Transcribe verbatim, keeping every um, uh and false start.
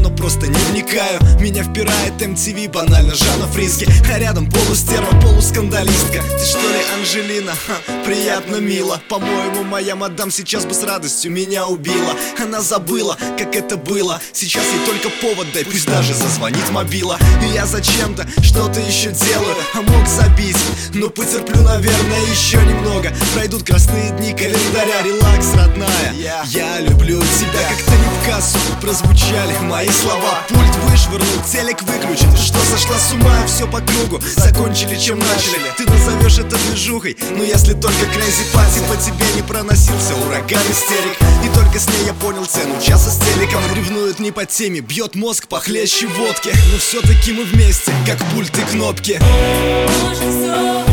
но просто не вникаю. Меня впирает эм ти ви, банально Жанна Фриске, а рядом полустерва, полускандалистка. Ты что ли Анжелина? Ха, приятно, мило. По-моему, моя мадам сейчас бы с радостью меня убила. Она забыла, как это было. Сейчас ей только повод дай, пусть даже зазвонит мобила. И я зачем-то что-то еще делаю, а мог забить, но потерплю, наверное, еще немного. Пройдут красные дни календаря, релакс, родная. Я люблю тебя, как-то не в кассу прозвучали мои слова. Пульт вышвырнул, телек выключен. Ты что, сошла с ума? Все по кругу, закончили, чем начали. Ты назовешь это движухой, но если только Crazy Party по тебе не проносился ураган истерик. И только с ней я понял цену часа с телеком. Ревнует не по теме, бьет мозг похлеще водки. Но все-таки мы вместе, как пульт и кнопки. Может, все